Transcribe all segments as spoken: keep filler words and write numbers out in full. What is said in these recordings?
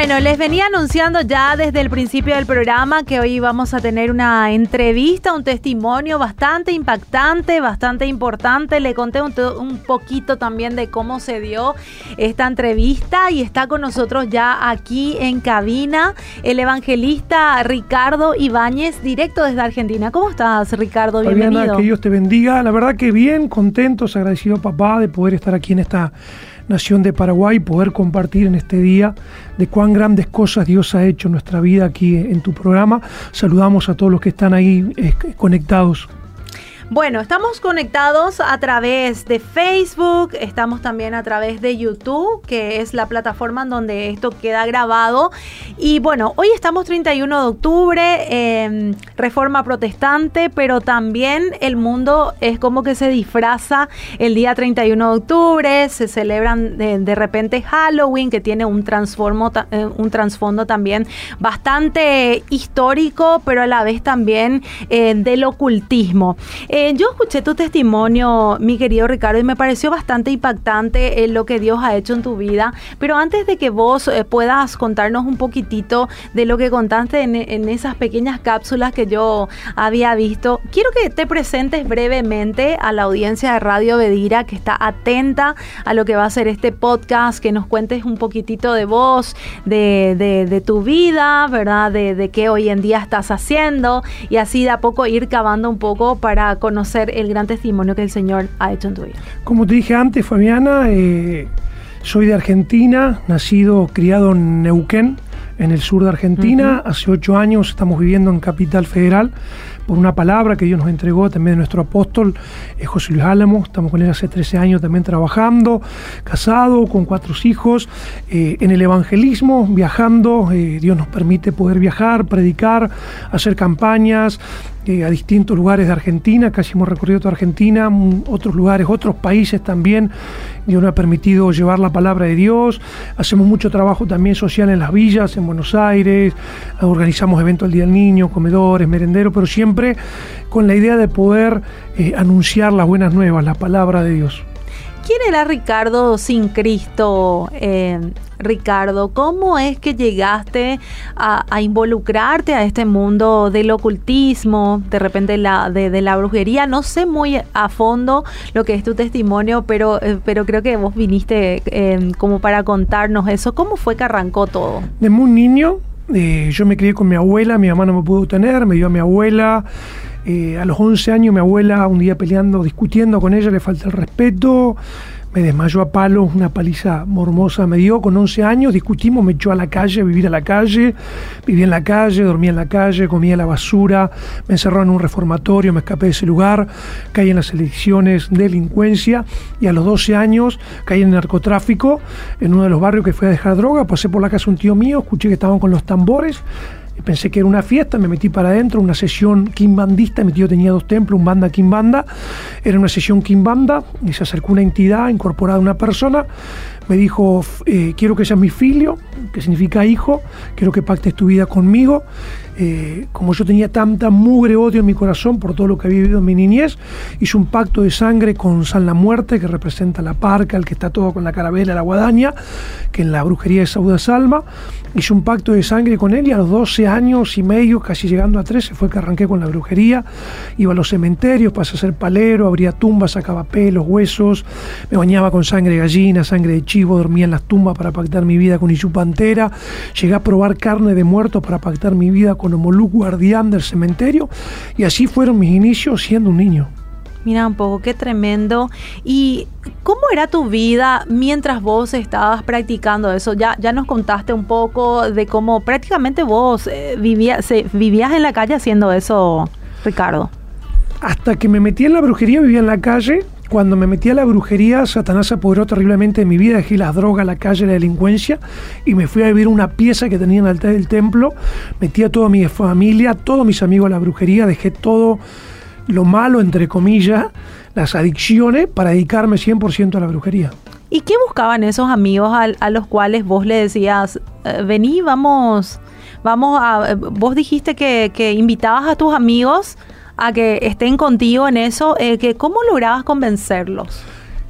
Bueno, les venía anunciando ya desde el principio del programa que hoy vamos a tener una entrevista, un testimonio bastante impactante, bastante importante. Le conté un, un poquito también de cómo se dio esta entrevista y está con nosotros ya aquí en cabina el evangelista Ricardo Ibáñez, directo desde Argentina. ¿Cómo estás, Ricardo? Bienvenido. Fabiana, que Dios te bendiga. La verdad que bien, contentos, agradecido, papá, de poder estar aquí en esta nación de Paraguay, poder compartir en este día de cuán grandes cosas Dios ha hecho en nuestra vida aquí en tu programa. Saludamos a todos los que están ahí eh, conectados. Bueno, estamos conectados a través de Facebook, estamos también a través de YouTube, que es la plataforma en donde esto queda grabado. Y bueno, hoy estamos treinta y uno de octubre, eh, Reforma Protestante, pero también el mundo es como que se disfraza el día treinta y uno de octubre, se celebran de, de repente Halloween, que tiene un, transformo, eh, un trasfondo también bastante histórico, pero a la vez también eh, del ocultismo. Eh, Yo escuché tu testimonio, mi querido Ricardo, y me pareció bastante impactante eh, lo que Dios ha hecho en tu vida. Pero antes de que vos eh, puedas contarnos un poquitito de lo que contaste en, en esas pequeñas cápsulas que yo había visto, quiero que te presentes brevemente a la audiencia de Radio Bedira que está atenta a lo que va a ser este podcast, que nos cuentes un poquitito de vos, de, de, de tu vida, ¿verdad? De, de qué hoy en día estás haciendo y así de a poco ir cavando un poco para conocer el gran testimonio que el Señor ha hecho en tu vida. Como te dije antes, Fabiana, eh, soy de Argentina, nacido, criado en Neuquén, en el sur de Argentina. Uh-huh. Hace ocho años estamos viviendo en Capital Federal por una palabra que Dios nos entregó también de nuestro apóstol eh, José Luis Álamo. Estamos con él hace trece años también trabajando, casado, con cuatro hijos, eh, en el evangelismo, viajando. Eh, Dios nos permite poder viajar, predicar, hacer campañas eh, a distintos lugares de Argentina. Casi hemos recorrido toda Argentina, m- otros lugares, otros países también. Dios nos ha permitido llevar la palabra de Dios. Hacemos mucho trabajo también social en las villas, en Buenos Aires. Organizamos eventos del Día del Niño, comedores, merenderos, pero siempre con la idea de poder eh, anunciar las buenas nuevas, la palabra de Dios. ¿Quién era Ricardo sin Cristo, eh, Ricardo? ¿Cómo es que llegaste a, a involucrarte a este mundo del ocultismo, de repente la, de, de la brujería? No sé muy a fondo lo que es tu testimonio, pero, eh, pero creo que vos viniste eh, como para contarnos eso. ¿Cómo fue que arrancó todo? De muy niño, eh, yo me crié con mi abuela, mi mamá no me pudo tener, me dio a mi abuela. Eh, a los once años mi abuela, un día peleando, discutiendo con ella, le falta el respeto, me desmayó a palos, una paliza mormosa me dio. Con once años discutimos, me echó a la calle, a vivir a la calle, viví en la calle, dormía en la calle, comía la basura, me encerró en un reformatorio, me escapé de ese lugar, caí en las elecciones de delincuencia y a los doce años caí en el narcotráfico, en uno de los barrios que fui a dejar droga. Pasé por la casa de un tío mío, escuché que estaban con los tambores, pensé que era una fiesta, me metí para adentro, una sesión quimbandista. Mi tío tenía dos templos, un banda, quimbanda. Era una sesión quimbanda y se acercó una entidad incorporada a una persona. Me dijo, eh, quiero que seas mi filio, que significa hijo, quiero que pactes tu vida conmigo. Eh, como yo tenía tanta mugre odio en mi corazón por todo lo que había vivido en mi niñez, hice un pacto de sangre con San la Muerte, que representa la parca, el que está todo con la carabela, la guadaña, que en la brujería es Sauda Salma. Hice un pacto de sangre con él y a los doce años y medio, casi llegando a trece, fue que arranqué con la brujería. Iba a los cementerios, pasé a ser palero, abría tumbas, sacaba pelos, huesos, me bañaba con sangre de gallina, sangre de chivo, dormía en las tumbas para pactar mi vida con Ixú Pantera. Llegué a probar carne de muertos para pactar mi vida con Omolú, guardián del cementerio, y así fueron mis inicios siendo un niño. Mira un poco, qué tremendo. ¿Y cómo era tu vida mientras vos estabas practicando eso? Ya, ya nos contaste un poco de cómo prácticamente vos eh, vivías, eh, vivías en la calle haciendo eso, Ricardo. Hasta que me metí en la brujería vivía en la calle. Cuando me metí a la brujería, Satanás se apoderó terriblemente de mi vida. Dejé las drogas, la calle, la delincuencia y me fui a vivir una pieza que tenía en el altar del templo. Metí a toda mi familia, todos mis amigos a la brujería. Dejé todo lo malo, entre comillas, las adicciones, para dedicarme cien por ciento a la brujería. ¿Y qué buscaban esos amigos a, a los cuales vos le decías, eh, vení, vamos, vamos a... Vos dijiste que, que invitabas a tus amigos a que estén contigo en eso, eh, que ¿cómo lograbas convencerlos?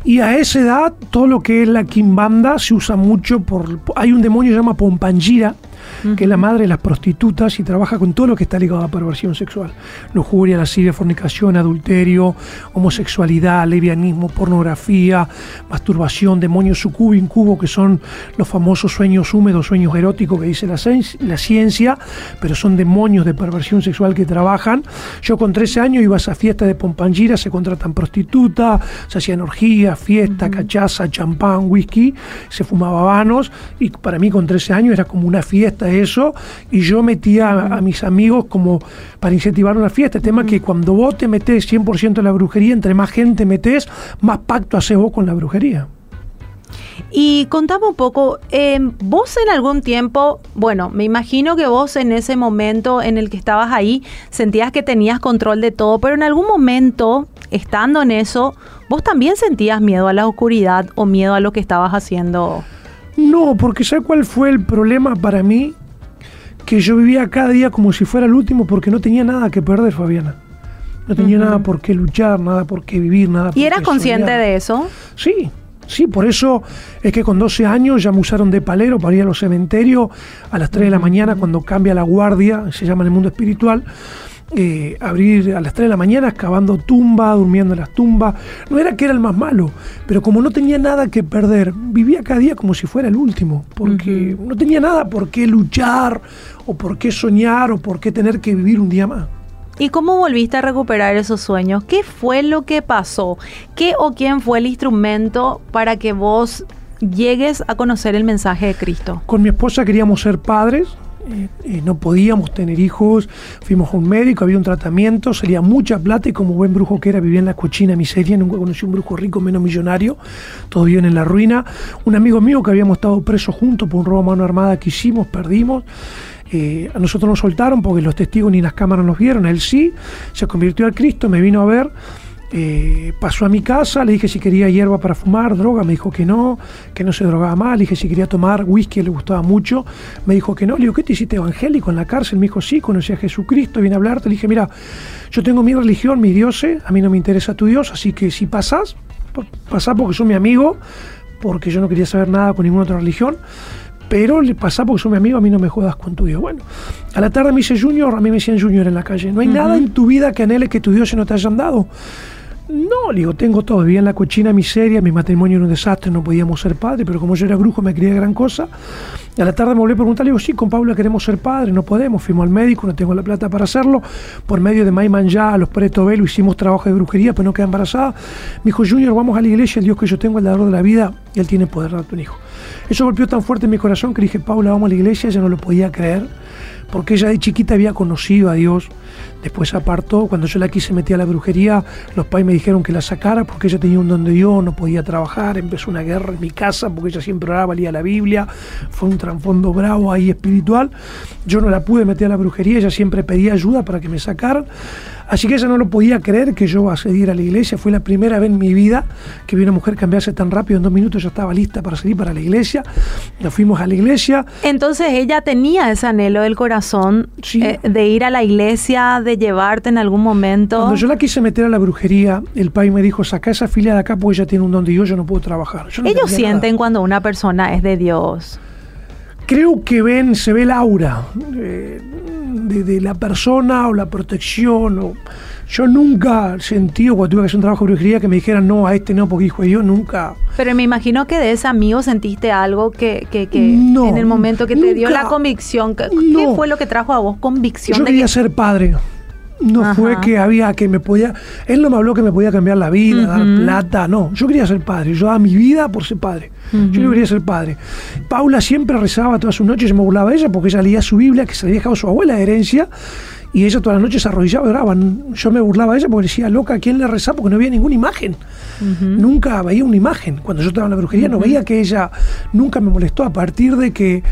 Y a esa edad, todo lo que es la quimbanda se usa mucho por... Hay un demonio que se llama Pompangira, uh-huh. que es la madre de las prostitutas y trabaja con todo lo que está ligado a perversión sexual. Lujuria, lascivia, fornicación, adulterio, homosexualidad, lesbianismo, pornografía, masturbación, demonio sucubo, incubo, que son los famosos sueños húmedos, sueños eróticos que dice la, la ciencia, pero son demonios de perversión sexual que trabajan. Yo con trece años iba a esa fiesta de Pompangira, se contratan prostitutas, se hacían orgías, fiesta, uh-huh. cachaza, champán, whisky, se fumaba habanos, y para mí con trece años era como una fiesta eso, y yo metía a, a mis amigos como para incentivar una fiesta. El tema es uh-huh. que cuando vos te metés cien por ciento en la brujería, entre más gente metés, más pacto haces vos con la brujería. Y contame un poco, eh, vos en algún tiempo, bueno, me imagino que vos en ese momento en el que estabas ahí sentías que tenías control de todo, pero en algún momento, estando en eso, ¿vos también sentías miedo a la oscuridad o miedo a lo que estabas haciendo? No, porque ¿sabes cuál fue el problema para mí? Que yo vivía cada día como si fuera el último porque no tenía nada que perder, Fabiana. No tenía uh-huh. nada por qué luchar, nada por qué vivir, nada por qué ¿Y eras consciente soñar. de eso? Sí. Sí, por eso es que con doce años ya me usaron de palero para ir a los cementerios a las tres de la mañana cuando cambia la guardia, se llama en el mundo espiritual, eh, abrir a las tres de la mañana excavando tumbas, durmiendo en las tumbas. No era que era el más malo, pero como no tenía nada que perder, vivía cada día como si fuera el último, porque uh-huh. no tenía nada por qué luchar o por qué soñar o por qué tener que vivir un día más. ¿Y cómo volviste a recuperar esos sueños? ¿Qué fue lo que pasó? ¿Qué o quién fue el instrumento para que vos llegues a conocer el mensaje de Cristo? Con mi esposa queríamos ser padres, eh, eh, no podíamos tener hijos, fuimos a un médico, había un tratamiento, salía mucha plata y como buen brujo que era vivía en la cochina miseria, nunca conocí un brujo rico menos millonario, todos vivían en la ruina. Un amigo mío que habíamos estado presos juntos por un robo a mano armada que hicimos, perdimos. Eh, a nosotros nos soltaron porque los testigos ni las cámaras nos vieron, él sí, se convirtió al Cristo, me vino a ver, eh, pasó a mi casa, le dije si quería hierba para fumar, droga, me dijo que no, que no se drogaba más, le dije si quería tomar whisky, le gustaba mucho, me dijo que no, le digo, ¿qué te hiciste evangélico en la cárcel? Me dijo, sí, conocí a Jesucristo, vine a hablarte, le dije, mira, yo tengo mi religión, mi dioses, a mí no me interesa tu Dios, así que si pasás, pasás porque sos mi amigo, porque yo no quería saber nada con ninguna otra religión, pero le pasa porque sos mi amigo, a mí no me jodas con tu Dios. Bueno, a la tarde me dice Junior, a mí me decían Junior en la calle. ¿No hay uh-huh. nada en tu vida que anheles que tu Dios no te hayan dado? No, le digo, tengo todo. Vivía en la cochina miseria, mi matrimonio era un desastre, no podíamos ser padres, pero como yo era brujo me quería gran cosa. A la tarde me volví a preguntar, le digo, sí, con Paula queremos ser padres, no podemos. Fuimos al médico, no tengo la plata para hacerlo. Por medio de Maiman ya, a los Preto Velo, hicimos trabajo de brujería, pero no quedé embarazada. Me dijo, Junior, vamos a la iglesia, el Dios que yo tengo, el dador de la vida, y Él tiene poder de darte un hijo. Eso golpeó tan fuerte en mi corazón que le dije, Paula, vamos a la iglesia. Ella no lo podía creer, porque ella de chiquita había conocido a Dios. Después se apartó. Cuando yo la quise meter a la brujería, los pais me dijeron que la sacara porque ella tenía un don de Dios, no podía trabajar. Empezó una guerra en mi casa porque ella siempre oraba, leía la Biblia. Fue un trasfondo bravo ahí espiritual. Yo no la pude meter a la brujería, ella siempre pedía ayuda para que me sacaran. Así que ella no lo podía creer que yo accediera a la iglesia. Fue la primera vez en mi vida que vi una mujer cambiarse tan rápido. En dos minutos ya estaba lista para salir para la iglesia. Nos fuimos a la iglesia. Entonces ella tenía ese anhelo del corazón, sí. eh, de ir a la iglesia, de llevarte en algún momento. Cuando yo la quise meter a la brujería, el pai me dijo, saca esa filia de acá porque ella tiene un don de Dios, yo no puedo trabajar. Yo no Ellos sienten nada. Cuando una persona es de Dios. Creo que ven, se ve el aura eh, de, de la persona o la protección. O, yo nunca sentí, o cuando tuve que hacer un trabajo de brujería, que me dijeran no, a este no, porque hijo de Dios, nunca. Pero me imagino que de ese amigo sentiste algo que, que, que no, en el momento que nunca, te dio la convicción. ¿Qué no. fue lo que trajo a vos convicción? Yo de quería que... ser padre. No Ajá. fue que había que me podía... Él no me habló que me podía cambiar la vida, uh-huh. dar plata, no. Yo quería ser padre. Yo daba mi vida por ser padre. Uh-huh. Yo quería ser padre. Paula siempre rezaba todas sus noches, y me burlaba de ella porque ella leía su Biblia, que se había dejado su abuela de herencia, y ella todas las noches se arrodillaba y oraba. Yo me burlaba de ella porque decía, loca, ¿a quién le rezaba? Porque no había ninguna imagen. Uh-huh. Nunca veía una imagen. Cuando yo estaba en la brujería uh-huh. no veía que ella... Nunca me molestó a partir de que...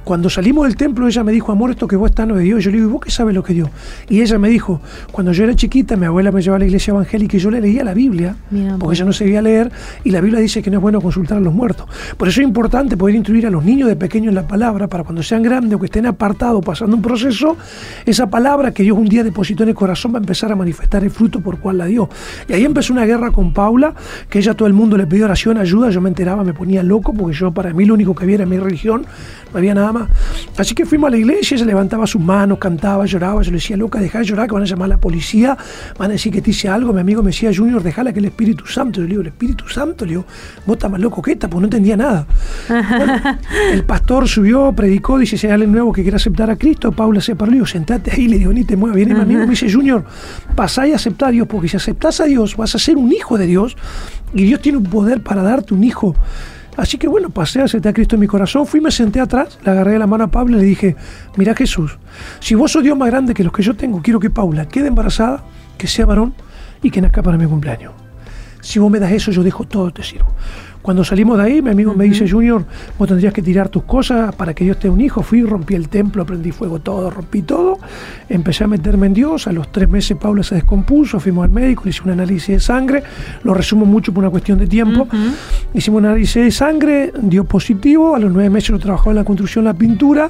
Cuando salimos del templo, ella me dijo, amor, esto que vos estás no es de Dios. Yo le digo, ¿y vos qué sabes lo que es Dios? Y ella me dijo, cuando yo era chiquita, mi abuela me llevaba a la iglesia evangélica y yo le leía la Biblia, Mira, porque ella no sabía leer, y la Biblia dice que no es bueno consultar a los muertos. Por eso es importante poder instruir a los niños de pequeños en la palabra, para cuando sean grandes o que estén apartados, pasando un proceso, esa palabra que Dios un día depositó en el corazón va a empezar a manifestar el fruto por cual la dio. Y ahí empezó una guerra con Paula, que ella todo el mundo le pidió oración, ayuda, yo me enteraba, me ponía loco, porque yo para mí lo único que había era mi religión, no había nada más. Así que fuimos a la iglesia, ella levantaba sus manos, cantaba, lloraba, yo le decía, loca, dejá de llorar, que van a llamar a la policía, van a decir que te hice algo. Mi amigo me decía, Junior, dejala que el Espíritu Santo. Yo le digo, ¿el Espíritu Santo? Le digo, vos estás más loco que esta, pues no entendía nada. Bueno, el pastor subió, predicó, dice, si hay alguien nuevo que quiera aceptar a Cristo. Paula se paró, le digo, sentate ahí, le digo, ni te muevas. Viene mi amigo, me dice, Junior, pasá y aceptá a Dios, porque si aceptás a Dios, vas a ser un hijo de Dios, y Dios tiene un poder para darte un hijo. Así que bueno, pasé, acepté a Cristo en mi corazón, fui, me senté atrás, le agarré la mano a Paula y le dije, mira Jesús, si vos sos Dios más grande que los que yo tengo, quiero que Paula quede embarazada, que sea varón y que nazca para mi cumpleaños. Si vos me das eso, yo dejo todo, te sirvo. Cuando salimos de ahí, mi amigo uh-huh. me dice, Junior, vos tendrías que tirar tus cosas para que Dios te dé un hijo. Fui, rompí el templo, prendí fuego todo, rompí todo. Empecé a meterme en Dios. A los tres meses Paula se descompuso, fuimos al médico, le hice un análisis de sangre. Lo resumo mucho por una cuestión de tiempo. Uh-huh. Hicimos un análisis de sangre, dio positivo. A los nueve meses lo trabajaba en la construcción, la pintura.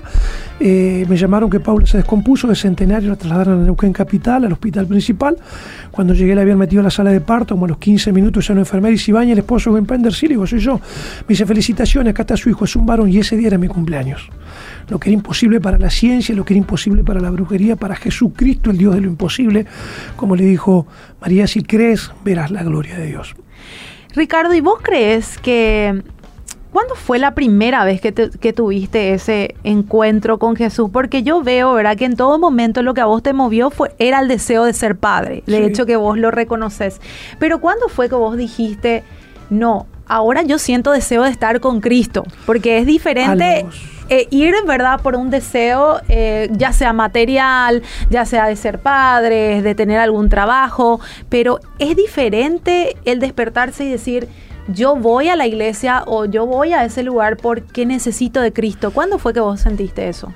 Eh, me llamaron que Paula se descompuso, de Centenario la trasladaron a Neuquén Capital, al hospital principal. Cuando llegué le habían metido a la sala de parto, como a los quince minutos, ya una enfermera y se baña el esposo de Pender, sí, le digo, soy yo. Me dice, felicitaciones, acá está su hijo, es un varón, y ese día era mi cumpleaños. Lo que era imposible para la ciencia, lo que era imposible para la brujería, para Jesucristo, el Dios de lo imposible, como le dijo María, si crees, verás la gloria de Dios. Ricardo, ¿y vos crees que cuándo fue la primera vez que, te, que tuviste ese encuentro con Jesús? Porque yo veo, ¿verdad?, que en todo momento lo que a vos te movió fue, era el deseo de ser padre. De sí. hecho, que vos lo reconoces. Pero ¿cuándo fue que vos dijiste, no, ahora yo siento deseo de estar con Cristo? Porque es diferente eh, ir, ¿verdad?, por un deseo, eh, ya sea material, ya sea de ser padres, de tener algún trabajo, pero es diferente el despertarse y decir, yo voy a la iglesia o yo voy a ese lugar porque necesito de Cristo. ¿Cuándo fue que vos sentiste eso?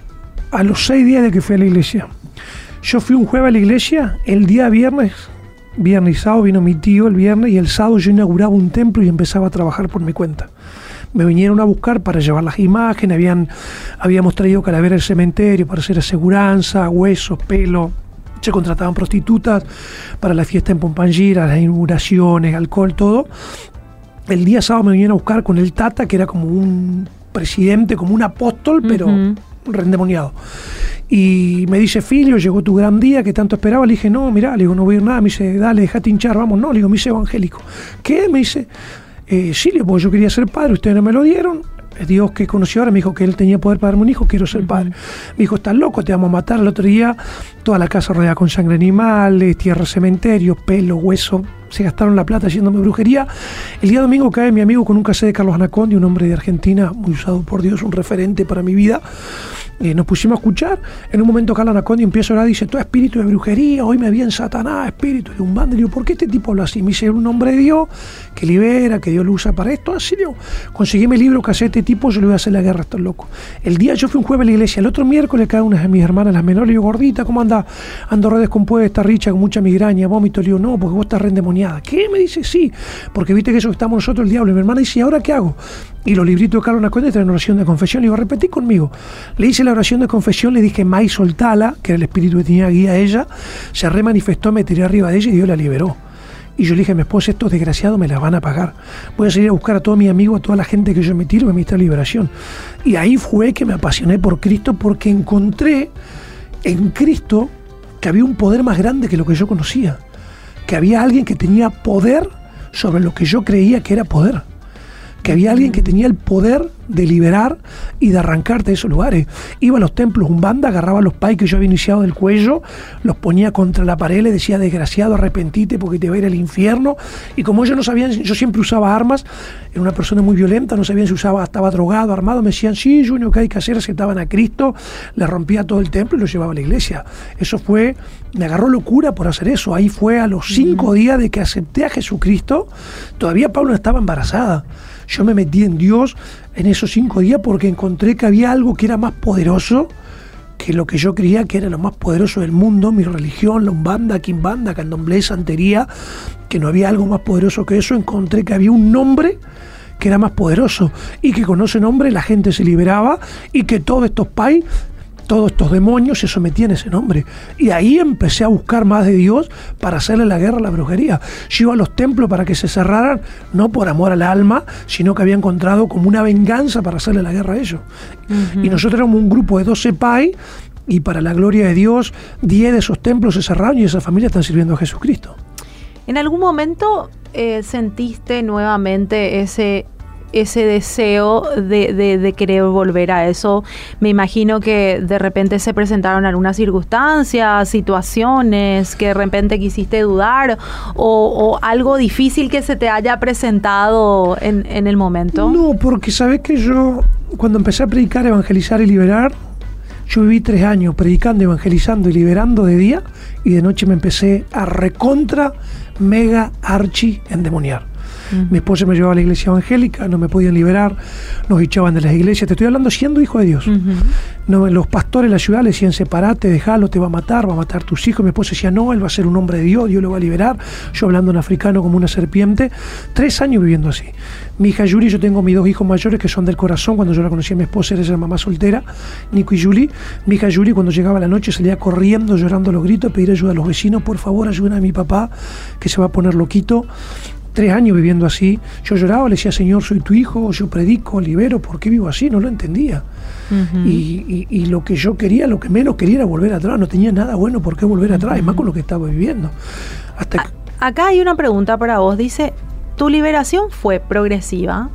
A los seis días de que fui a la iglesia. Yo fui un jueves a la iglesia, el día viernes, viernes y sábado vino mi tío el viernes, y el sábado yo inauguraba un templo y empezaba a trabajar por mi cuenta. Me vinieron a buscar para llevar las imágenes, habían, habíamos traído calaveras del cementerio para hacer aseguranza, huesos, pelo. Se contrataban prostitutas para la fiesta en Pompangira, las inauguraciones, alcohol, todo. El día sábado me vinieron a buscar con el Tata, que era como un presidente, como un apóstol, pero uh-huh. rendemoniado. Y me dice, Filio, llegó tu gran día que tanto esperaba. Le dije, no, mirá, le digo, no voy a ir nada. Me dice, dale, dejate hinchar, vamos. No, le digo, me hice evangélico. ¿Qué? Me dice, eh, sí, le digo, porque yo quería ser padre, ustedes no me lo dieron. Dios que conoció ahora me dijo que él tenía poder para darme un hijo, quiero ser padre. Me dijo, estás loco, te vamos a matar. El otro día, toda la casa rodeada con sangre animal, tierra, cementerio, pelo, hueso. Se gastaron la plata haciéndome brujería. El día domingo cae mi amigo con un cassette de Carlos Anaconda, un hombre de Argentina muy usado por Dios, un referente para mi vida. Eh, nos pusimos a escuchar. En un momento Carlos Anaconda empieza a orar, dice, todo espíritu de brujería, hoy me viene Satanás, espíritu de un bando. Le digo, ¿por qué este tipo habla así? Me dice, es un hombre de Dios que libera, que Dios lo usa para esto. Así digo, conseguí mi libro, cassette de este tipo, yo le voy a hacer la guerra a estos locos. El día yo fui un jueves a la iglesia, el otro miércoles cae una de mis hermanas, las menores, le digo, gordita, ¿cómo anda? Ando re descompuesta, richa, con mucha migraña, vómito. Le digo, no, porque vos estás re endemoniada. ¿Qué? Me dice, sí, porque viste que eso que estamos nosotros, el diablo. Y mi hermana dice, ¿y ahora qué hago? Y los libritos de Carlos Anaconda traen oración de confesión. Le digo, repetí conmigo. Le hice la oración de confesión, le dije, May, soltala, que era el espíritu que tenía guía a ella. Se remanifestó, me tiré arriba de ella y Dios la liberó. Y yo le dije a mi esposa, estos desgraciados me las van a pagar. Voy a salir a buscar a todos mis amigos, a toda la gente que yo me tiro, me ministra liberación. Y ahí fue que me apasioné por Cristo, porque encontré en Cristo que había un poder más grande que lo que yo conocía. Que había alguien que tenía poder sobre lo que yo creía que era poder. Que había alguien que tenía el poder de liberar y de arrancarte de esos lugares. Iba a los templos Umbanda, agarraba los pais que yo había iniciado del cuello, los ponía contra la pared, le decía, desgraciado, arrepentite porque te va a ir al infierno. Y como ellos no sabían, yo siempre usaba armas, era una persona muy violenta, no sabían si usaba, estaba drogado, armado, me decían, sí, Junior, ¿qué hay que hacer? Aceptaban a Cristo, le rompía todo el templo y lo llevaba a la iglesia. Eso fue, me agarró locura por hacer eso. Ahí fue a los cinco días de que acepté a Jesucristo, todavía Pablo estaba embarazada. Yo me metí en Dios en esos cinco días porque encontré que había algo que era más poderoso que lo que yo creía que era lo más poderoso del mundo, mi religión, la Umbanda, Quimbanda, Candomblé, Santería, que no había algo más poderoso que eso. Encontré que había un nombre que era más poderoso y que con ese nombre la gente se liberaba y que todos estos pais, todos estos demonios se sometían a ese nombre. Y ahí empecé a buscar más de Dios para hacerle la guerra a la brujería. Yo iba a los templos para que se cerraran, no por amor al alma, sino que había encontrado como una venganza para hacerle la guerra a ellos. Uh-huh. Y nosotros éramos un grupo de doce pais, y para la gloria de Dios, diez de esos templos se cerraron y esas familias están sirviendo a Jesucristo. ¿En algún momento eh, sentiste nuevamente ese... ese deseo de, de, de querer volver a eso? Me imagino que de repente se presentaron algunas circunstancias, situaciones que de repente quisiste dudar o, o algo difícil que se te haya presentado en, en el momento. No, porque sabes que yo cuando empecé a predicar, evangelizar y liberar, yo viví tres años predicando, evangelizando y liberando de día, y de noche me empecé a recontra, mega, archi endemoniar. Uh-huh. Mi esposa me llevaba a la iglesia evangélica, no me podían liberar, nos echaban de las iglesias. Te estoy hablando siendo hijo de Dios. Uh-huh. No, los pastores de la ciudad le decían: separate, dejalo, te va a matar, va a matar a tus hijos. Mi esposa decía: no, él va a ser un hombre de Dios, Dios lo va a liberar. Yo hablando en africano como una serpiente. Tres años viviendo así. Mi hija Yuli, yo tengo mis dos hijos mayores que son del corazón. Cuando yo la conocí a mi esposa, era esa mamá soltera, Nico y Yuli. Mi hija Yuli, cuando llegaba la noche, salía corriendo, llorando a los gritos, a pedir ayuda a los vecinos: por favor, ayuden a mi papá, que se va a poner loquito. Tres años viviendo así. Yo lloraba, le decía: Señor, soy tu hijo, yo predico, libero, ¿por qué vivo así? No lo entendía. Uh-huh. y, y, y lo que yo quería, lo que menos quería era volver atrás. No tenía nada bueno por qué volver atrás, uh-huh. y más con lo que estaba viviendo. Hasta que... Acá hay una pregunta para vos. Dice: ¿tu liberación fue progresiva?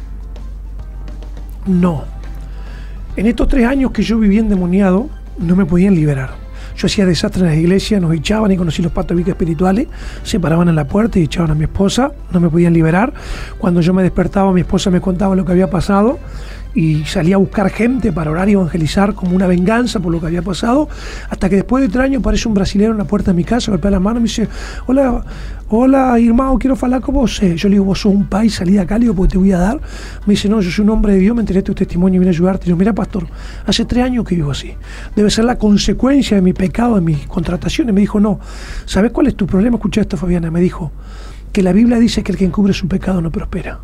No. En estos tres años que yo viví endemoniado, no me podían liberar. Yo hacía desastres en las iglesias, nos echaban, y conocí los patobiques espirituales, se paraban en la puerta y echaban a mi esposa, no me podían liberar. Cuando yo me despertaba, mi esposa me contaba lo que había pasado y salía a buscar gente para orar y evangelizar como una venganza por lo que había pasado, hasta que después de tres años aparece un brasilero en la puerta de mi casa, golpea la mano y me dice: hola, hola hermano, quiero hablar con vos. Yo le digo: vos sos un país, salí de acá, le digo, porque te voy a dar. Me dice: no, yo soy un hombre de Dios, me enteré de tu testimonio y vine a ayudarte. Y yo: mira, pastor, hace tres años que vivo así, debe ser la consecuencia de mi pecado, de mis contrataciones. Me dijo: no, ¿sabes cuál es tu problema? Escucha esto, Fabiana. Me dijo que la Biblia dice que el que encubre su pecado no prospera.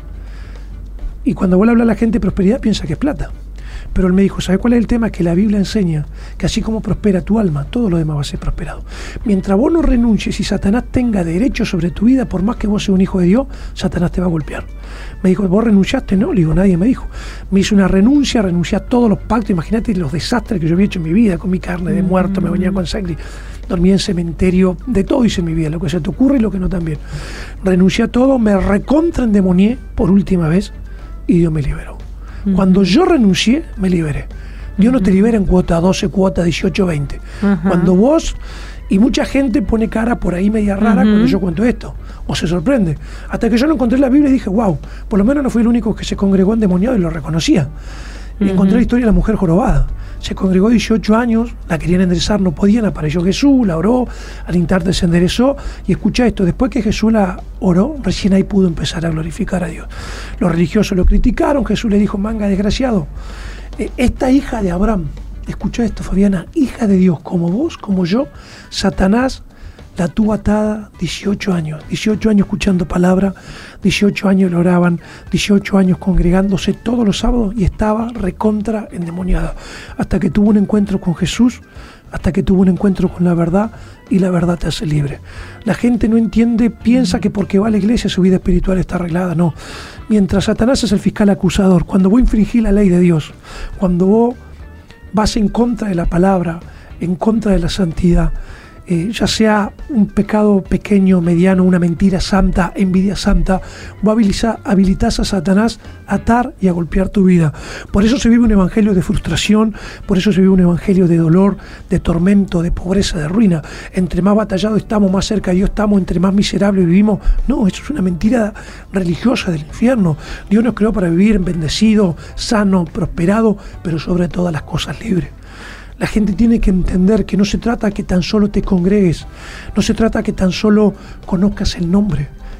Y cuando vos le hablas a la gente de prosperidad, piensa que es plata. Pero él me dijo: ¿sabes cuál es el tema? Que la Biblia enseña que así como prospera tu alma, todo lo demás va a ser prosperado. Mientras vos no renuncies y Satanás tenga derecho sobre tu vida, por más que vos seas un hijo de Dios, Satanás te va a golpear. Me dijo: ¿vos renunciaste? No, le digo: nadie me dijo. Me hizo una renuncia, renuncié a todos los pactos. Imagínate los desastres que yo había hecho en mi vida, con mi carne de muerto, me bañaba con sangre, dormía en cementerio, de todo hice en mi vida, lo que se te ocurre y lo que no también. Renuncié a todo, me recontra endemonié por última vez y Dios me liberó. Uh-huh. Cuando yo renuncié, me liberé. Dios uh-huh. no te libera en cuota doce, cuota dieciocho, veinte. Uh-huh. Cuando vos, y mucha gente pone cara por ahí media rara uh-huh. cuando yo cuento esto, o se sorprende. Hasta que yo no encontré la Biblia y dije: wow, por lo menos no fui el único que se congregó endemoniado y lo reconocía. Y uh-huh. encontré la historia de la mujer jorobada. Se congregó dieciocho años, la querían enderezar, no podían, apareció Jesús, la oró, al instante se enderezó. Y escucha esto: después que Jesús la oró, recién ahí pudo empezar a glorificar a Dios. Los religiosos lo criticaron, Jesús le dijo: manga desgraciado, esta hija de Abraham, escucha esto, Fabiana, hija de Dios, como vos, como yo, Satanás la tuvo atada dieciocho años, dieciocho años escuchando palabra, dieciocho años le oraban, dieciocho años congregándose todos los sábados, y estaba recontra endemoniada, hasta que tuvo un encuentro con Jesús, hasta que tuvo un encuentro con la verdad, y la verdad te hace libre. La gente no entiende, piensa que porque va a la iglesia su vida espiritual está arreglada. No. Mientras Satanás es el fiscal acusador, cuando vos infringís la ley de Dios, cuando vos vas en contra de la palabra, en contra de la santidad, Eh, ya sea un pecado pequeño, mediano, una mentira santa, envidia santa, vos habilitás, habilitás a Satanás a atar y a golpear tu vida. Por eso se vive un evangelio de frustración, por eso se vive un evangelio de dolor, de tormento, de pobreza, de ruina. Entre más batallados estamos, más cerca de Dios estamos, entre más miserables vivimos. No, eso es una mentira religiosa del infierno. Dios nos creó para vivir bendecido, sano, prosperado, pero sobre todas las cosas libres. La gente tiene que entender que no se trata que tan solo te congregues, no se trata que tan solo conozcas el nombre,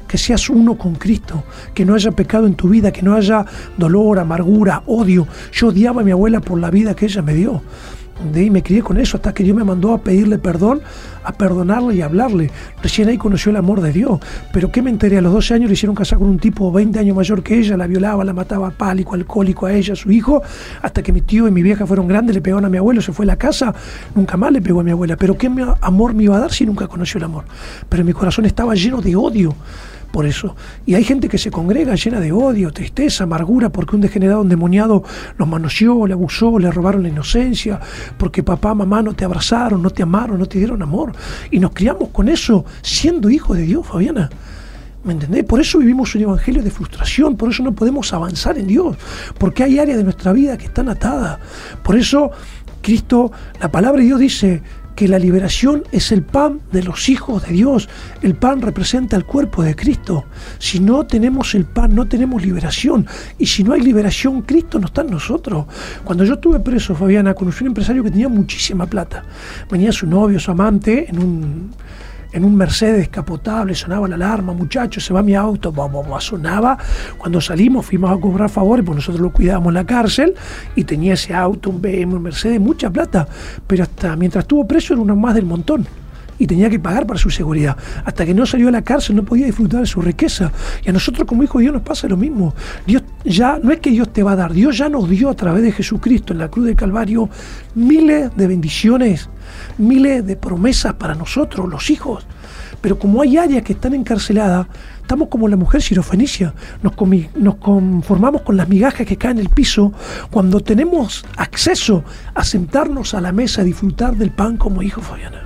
que seas uno con Cristo, que no haya pecado en tu vida, que no haya dolor, amargura, odio. Yo odiaba a mi abuela por la vida que ella me dio. De ahí me crié con eso hasta que Dios me mandó a pedirle perdón, a perdonarle y a hablarle. Recién ahí conoció el amor de Dios. Pero ¿qué me enteré? A los doce años le hicieron casar con un tipo veinte años mayor que ella, la violaba, la mataba pálico, alcohólico a ella, a su hijo, hasta que mi tío y mi vieja fueron grandes, le pegaron a mi abuelo, se fue a la casa, nunca más le pegó a mi abuela. Pero ¿qué amor me iba a dar si nunca conoció el amor? Pero mi corazón estaba lleno de odio por eso. Y hay gente que se congrega llena de odio, tristeza, amargura, porque un degenerado endemoniado los manoseó, le abusó, le robaron la inocencia, porque papá, mamá no te abrazaron, no te amaron, no te dieron amor. Y nos criamos con eso, siendo hijos de Dios, Fabiana. ¿Me entendés? Por eso vivimos un evangelio de frustración, por eso no podemos avanzar en Dios, porque hay áreas de nuestra vida que están atadas. Por eso Cristo, la palabra de Dios dice que la liberación es el pan de los hijos de Dios. El pan representa el cuerpo de Cristo. Si no tenemos el pan, no tenemos liberación. Y si no hay liberación, Cristo no está en nosotros. Cuando yo estuve preso, Fabiana, conocí un empresario que tenía muchísima plata. Venía su novio, su amante, en un, en un Mercedes descapotable, sonaba la alarma, muchachos, se va mi auto, bah, bah, bah, sonaba. Cuando salimos fuimos a cobrar favores, pues nosotros lo cuidábamos en la cárcel, y tenía ese auto, un B M, un Mercedes, mucha plata, pero hasta mientras estuvo preso era uno más del montón, y tenía que pagar para su seguridad. Hasta que no salió de la cárcel no podía disfrutar de su riqueza. Y a nosotros como hijos de Dios nos pasa lo mismo. Dios ya, no es que Dios te va a dar, Dios ya nos dio a través de Jesucristo en la cruz del Calvario miles de bendiciones, miles de promesas para nosotros, los hijos. Pero como hay áreas que están encarceladas, estamos como la mujer sirofenicia, nos, comi- nos conformamos con las migajas que caen en el piso cuando tenemos acceso a sentarnos a la mesa y disfrutar del pan como hijos, Fabiana.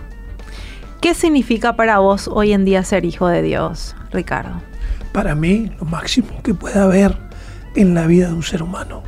¿Qué significa para vos hoy en día ser hijo de Dios, Ricardo? Para mí, lo máximo que puede haber en la vida de un ser humano.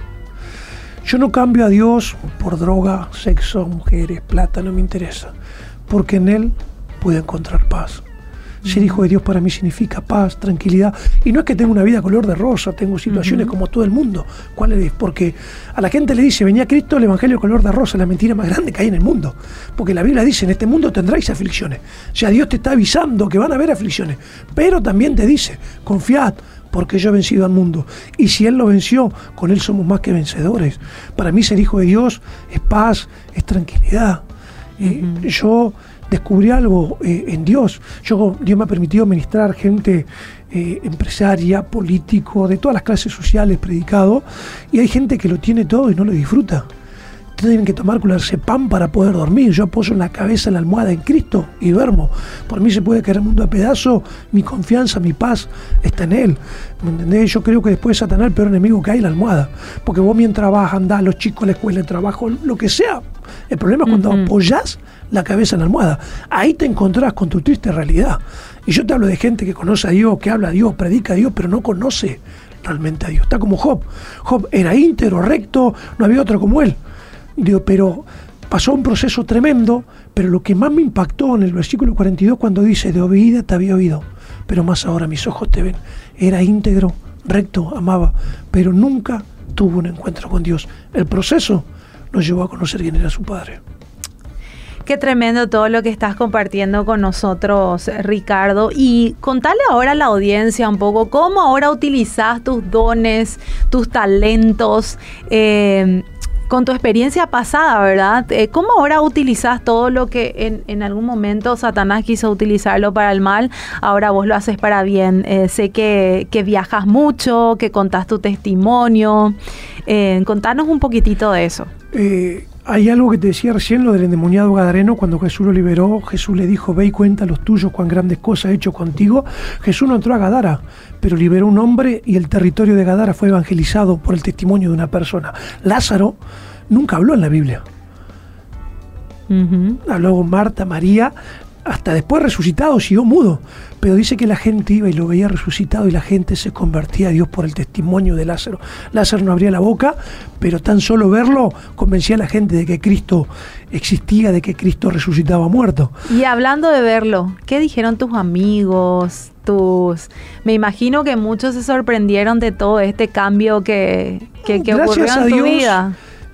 Yo no cambio a Dios por droga, sexo, mujeres, plata, no me interesa, porque en Él puedo encontrar paz. Ser hijo de Dios para mí significa paz, tranquilidad. Y no es que tenga una vida color de rosa, tengo situaciones uh-huh. como todo el mundo. ¿Cuál es? Porque a la gente le dice, venía Cristo, el evangelio color de rosa, la mentira más grande que hay en el mundo. Porque la Biblia dice, en este mundo tendráis aflicciones. O sea, Dios te está avisando que van a haber aflicciones. Pero también te dice, confiad, porque yo he vencido al mundo. Y si Él lo venció, con Él somos más que vencedores. Para mí ser hijo de Dios es paz, es tranquilidad. Uh-huh. Eh, yo... descubrí algo eh, en Dios. Yo, Dios me ha permitido ministrar gente eh, empresaria, político, de todas las clases sociales, predicado, y hay gente que lo tiene todo y no lo disfruta. Tienen que tomar pan para poder dormir. Yo apoyo la cabeza en la almohada en Cristo y duermo. Por mí se puede caer el mundo a pedazos, mi confianza, mi paz está en Él. ¿Me entendés? Yo creo que después de Satanás el peor enemigo que hay es la almohada. Porque vos mientras vas, andás, los chicos, la escuela, el trabajo, lo que sea. El problema es cuando uh-huh. apoyás la cabeza en la almohada. Ahí te encontrás con tu triste realidad. Y yo te hablo de gente que conoce a Dios, que habla a Dios, predica a Dios, pero no conoce realmente a Dios. Está como Job. Job era íntegro, recto, no había otro como él. Digo, pero pasó un proceso tremendo, pero lo que más me impactó en el versículo cuarenta y dos cuando dice, de oída te había oído, pero más ahora mis ojos te ven. Era íntegro, recto, amaba, pero nunca tuvo un encuentro con Dios. El proceso nos llevó a conocer quién era su padre. Qué tremendo todo lo que estás compartiendo con nosotros, Ricardo. Y contale ahora a la audiencia un poco cómo ahora utilizás tus dones, tus talentos, eh, con tu experiencia pasada, ¿verdad? Eh, ¿Cómo ahora utilizás todo lo que en, en algún momento Satanás quiso utilizarlo para el mal? Ahora vos lo haces para bien. Eh, sé que, que viajas mucho, que contás tu testimonio. Eh, contanos un poquitito de eso. Eh, hay algo que te decía recién, lo del endemoniado gadareno. Cuando Jesús lo liberó, Jesús le dijo, ve y cuenta a los tuyos cuán grandes cosas he hecho contigo. Jesús no entró a Gadara, pero liberó un hombre y el territorio de Gadara fue evangelizado por el testimonio de una persona. Lázaro nunca habló en la Biblia. Uh-huh. Habló con Marta, María, hasta después resucitado, siguió mudo. Pero dice que la gente iba y lo veía resucitado y la gente se convertía a Dios por el testimonio de Lázaro. Lázaro no abría la boca, pero tan solo verlo convencía a la gente de que Cristo existía, de que Cristo resucitaba muerto. Y hablando de verlo, ¿qué dijeron tus amigos? Tus... Me imagino que muchos se sorprendieron de todo este cambio que, que, que ocurrió en tu Dios, vida.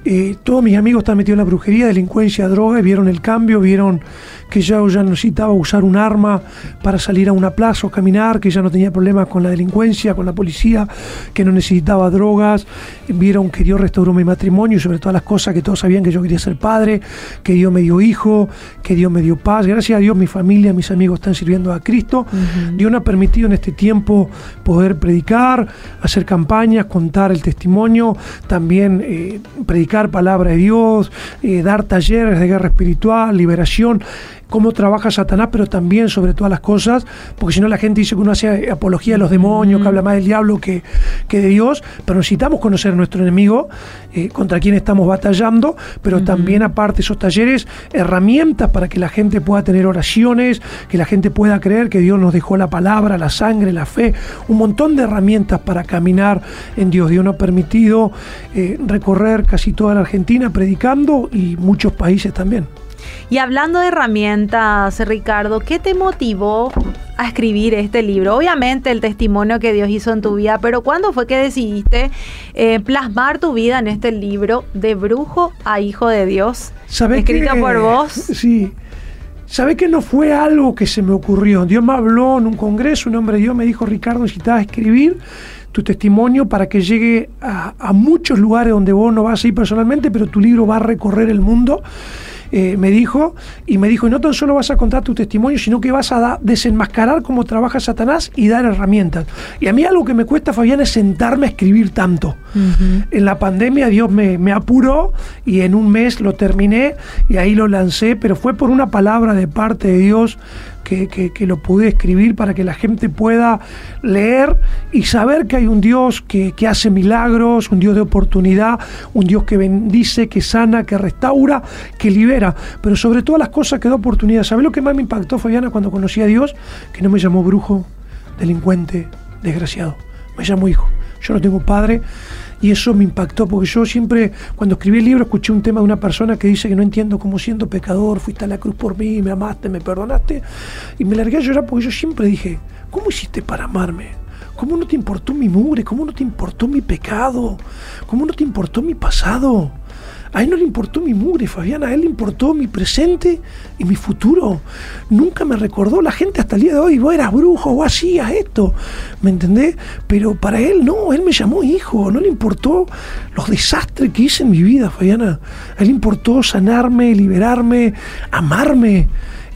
Eh, todos mis amigos están metidos en la brujería, delincuencia, droga, y vieron el cambio, vieron que ya, ya no necesitaba usar un arma para salir a una plaza o caminar, que ya no tenía problemas con la delincuencia, con la policía, que no necesitaba drogas. Vieron que Dios restauró mi matrimonio y sobre todas las cosas que todos sabían que yo quería ser padre, que Dios me dio hijo, que Dios me dio paz. Gracias a Dios mi familia, mis amigos están sirviendo a Cristo. Uh-huh. Dios nos ha permitido en este tiempo poder predicar, hacer campañas, contar el testimonio, también eh, predicar palabra de Dios, eh, dar talleres de guerra espiritual, liberación, cómo trabaja Satanás, pero también sobre todas las cosas, porque si no la gente dice que uno hace apología de los demonios, mm. que habla más del diablo que, que de Dios, pero necesitamos conocer a nuestro enemigo, eh, contra quien estamos batallando, pero mm. también aparte de esos talleres, herramientas para que la gente pueda tener oraciones, que la gente pueda creer que Dios nos dejó la palabra, la sangre, la fe, un montón de herramientas para caminar en Dios. Dios nos ha permitido eh, recorrer casi toda la Argentina predicando y muchos países también. Y hablando de herramientas, Ricardo, ¿qué te motivó a escribir este libro? Obviamente el testimonio que Dios hizo en tu vida, pero ¿cuándo fue que decidiste eh, plasmar tu vida en este libro, De brujo a hijo de Dios, escrito que, por vos? Sí. ¿Sabés que no fue algo que se me ocurrió? Dios me habló en un congreso, un hombre de Dios me dijo: Ricardo, necesitas escribir tu testimonio para que llegue a, a muchos lugares donde vos no vas a ir personalmente, pero tu libro va a recorrer el mundo. Eh, me dijo, y me dijo, y no tan solo vas a contar tu testimonio, sino que vas a da, desenmascarar cómo trabaja Satanás y dar herramientas. Y a mí algo que me cuesta, Fabián, es sentarme a escribir tanto. Uh-huh. En la pandemia Dios me, me apuró y en un mes lo terminé y ahí lo lancé, pero fue por una palabra de parte de Dios que, que, que lo pude escribir para que la gente pueda leer y saber que hay un Dios que, que hace milagros, un Dios de oportunidad, un Dios que bendice, que sana, que restaura, que libera, pero sobre todas las cosas que da oportunidad. ¿Sabes lo que más me impactó, Fabiana, cuando conocí a Dios? Que no me llamó brujo, delincuente, desgraciado. Me llamó hijo. Yo no tengo padre y eso me impactó, porque yo siempre, cuando escribí el libro, escuché un tema de una persona que dice que no entiendo cómo siendo pecador fuiste a la cruz por mí, me amaste, me perdonaste, y me largué a llorar porque yo siempre dije, ¿cómo hiciste para amarme? ¿Cómo no te importó mi mugre? ¿Cómo no te importó mi pecado? ¿Cómo no te importó mi pasado? A él no le importó mi mugre, Fabiana, a él le importó mi presente y mi futuro. Nunca me recordó la gente hasta el día de hoy, vos eras brujo, vos hacías esto, ¿me entendés? Pero para él no, él me llamó hijo, no le importó los desastres que hice en mi vida, Fabiana. A él le importó sanarme, liberarme, amarme.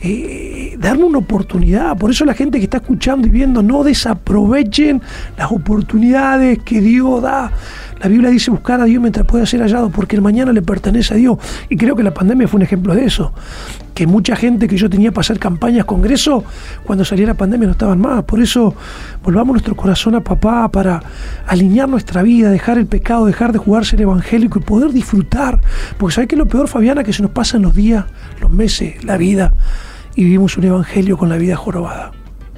Eh, darme una oportunidad. Por eso la gente que está escuchando y viendo, no desaprovechen las oportunidades que Dios da. La Biblia dice buscar a Dios mientras pueda ser hallado, porque el mañana le pertenece a Dios. Y creo que la pandemia fue un ejemplo de eso, que mucha gente que yo tenía para hacer campañas, congresos, cuando saliera la pandemia no estaban más. Por eso volvamos nuestro corazón a papá para alinear nuestra vida, dejar el pecado, dejar de jugar ser evangélico y poder disfrutar. Porque ¿sabes qué es lo peor, Fabiana? Que se nos pasan los días, los meses, la vida, y vivimos un evangelio con la vida jorobada.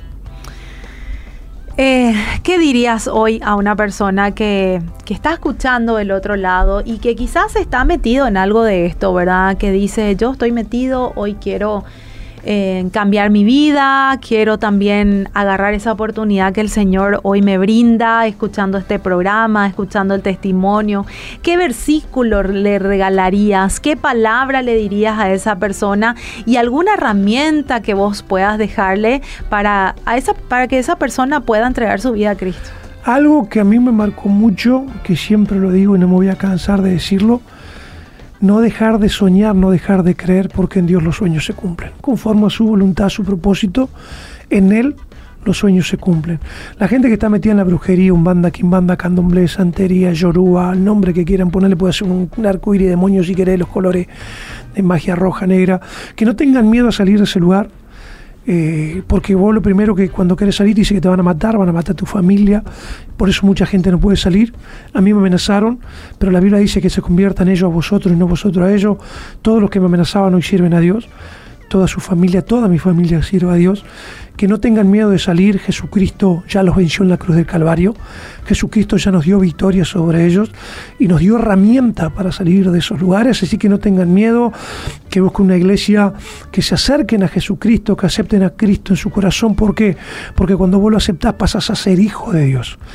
Eh, ¿Qué dirías hoy a una persona que, que está escuchando del otro lado y que quizás está metido en algo de esto, ¿verdad? Que dice, yo estoy metido, hoy quiero eh, cambiar mi vida, quiero también agarrar esa oportunidad que el Señor hoy me brinda, escuchando este programa, escuchando el testimonio? ¿Qué versículo le regalarías? ¿Qué palabra le dirías a esa persona? Y alguna herramienta que vos puedas dejarle para, a esa, para que esa persona pueda entregar su vida a Cristo. Algo que a mí me marcó mucho, que siempre lo digo y no me voy a cansar de decirlo: no dejar de soñar, no dejar de creer, porque en Dios los sueños se cumplen. Conforme a su voluntad, a su propósito, en Él los sueños se cumplen. La gente que está metida en la brujería, umbanda, quimbanda, candomblé, santería, yoruba, el nombre que quieran ponerle, puede ser un, un arco iris, demonio si querés, los colores de magia roja, negra, que no tengan miedo a salir de ese lugar. Eh, porque vos lo primero que cuando querés salir dice que te van a matar, van a matar a tu familia, por eso mucha gente no puede salir. A mí me amenazaron, pero la Biblia dice que se conviertan ellos a vosotros y no vosotros a ellos. Todos los que me amenazaban hoy sirven a Dios, toda su familia, toda mi familia sirve a Dios. Que no tengan miedo de salir. Jesucristo ya los venció en la cruz del Calvario. Jesucristo ya nos dio victoria sobre ellos y nos dio herramienta para salir de esos lugares. Así que no tengan miedo, que busquen una iglesia, que se acerquen a Jesucristo, que acepten a Cristo en su corazón. ¿Por qué? Porque cuando vos lo aceptás pasás a ser hijo de Dios.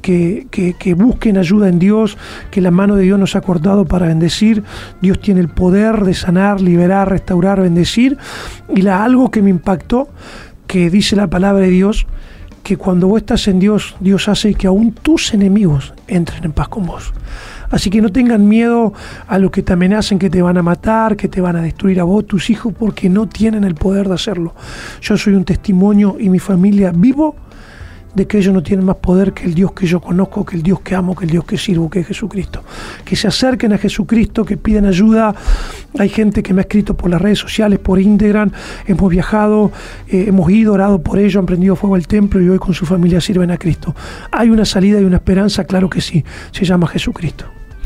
que, que, que busquen ayuda en Dios, que la mano de Dios nos ha cortado para bendecir. Dios tiene el poder de sanar, liberar, restaurar, bendecir. Y la, algo que me impactó, que dice la palabra de Dios, que cuando vos estás en Dios, Dios hace que aún tus enemigos entren en paz con vos. Así que no tengan miedo a los que te amenacen, que te van a matar, que te van a destruir a vos, tus hijos, porque no tienen el poder de hacerlo. Yo soy un testimonio y mi familia vivo de que ellos no tienen más poder que el Dios que yo conozco, que el Dios que amo, que el Dios que sirvo, que es Jesucristo. Que se acerquen a Jesucristo, que piden ayuda. Hay gente que me ha escrito por las redes sociales, por Instagram, hemos viajado, eh, hemos ido, orado por ellos, han prendido fuego al templo y hoy con su familia sirven a Cristo. ¿Hay una salida y una esperanza? Claro que sí, se llama Jesucristo.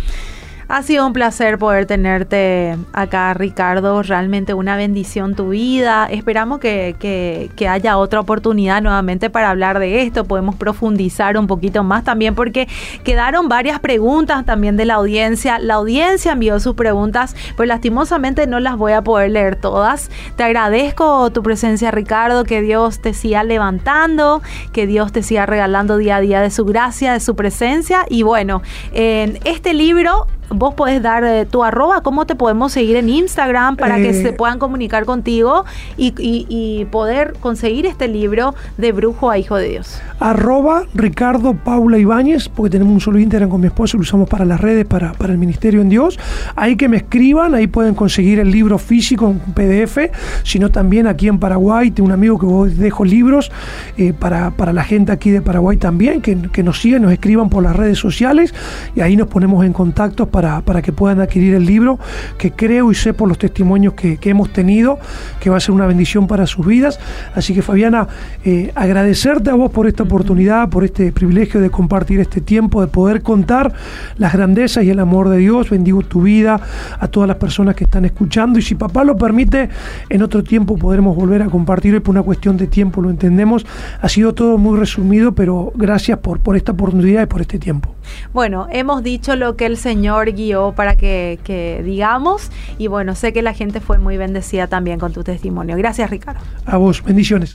Ha sido un placer poder tenerte acá, Ricardo. Realmente una bendición tu vida. Esperamos que, que, que haya otra oportunidad nuevamente para hablar de esto. Podemos profundizar un poquito más también porque quedaron varias preguntas también de la audiencia. La audiencia envió sus preguntas, pues lastimosamente no las voy a poder leer todas. Te agradezco tu presencia, Ricardo. Que Dios te siga levantando, que Dios te siga regalando día a día de su gracia, de su presencia. Y bueno, en este libro vos podés dar eh, tu arroba, cómo te podemos seguir en Instagram para eh, que se puedan comunicar contigo y, y, y poder conseguir este libro de Brujo a Hijo de Dios. Arroba Ricardo Paula Ibáñez, porque tenemos un solo Instagram con mi esposa, lo usamos para las redes, para, para el Ministerio en Dios. Ahí que me escriban, ahí pueden conseguir el libro físico en P D F, sino también aquí en Paraguay, tengo un amigo que vos dejo libros eh, para, para la gente aquí de Paraguay también, que, que nos sigan, nos escriban por las redes sociales y ahí nos ponemos en contacto Para, para que puedan adquirir el libro, que creo y sé por los testimonios que, que hemos tenido, que va a ser una bendición para sus vidas. Así que, Fabiana, eh, agradecerte a vos por esta oportunidad, por este privilegio de compartir este tiempo, de poder contar las grandezas y el amor de Dios. Bendigo tu vida, a todas las personas que están escuchando, y si papá lo permite, en otro tiempo podremos volver a compartir, por una cuestión de tiempo, lo entendemos. Ha sido todo muy resumido, pero gracias por, por esta oportunidad y por este tiempo. Bueno, hemos dicho lo que el Señor guió para que, que digamos, y bueno, sé que la gente fue muy bendecida también con tu testimonio. Gracias, Ricardo. A vos, bendiciones.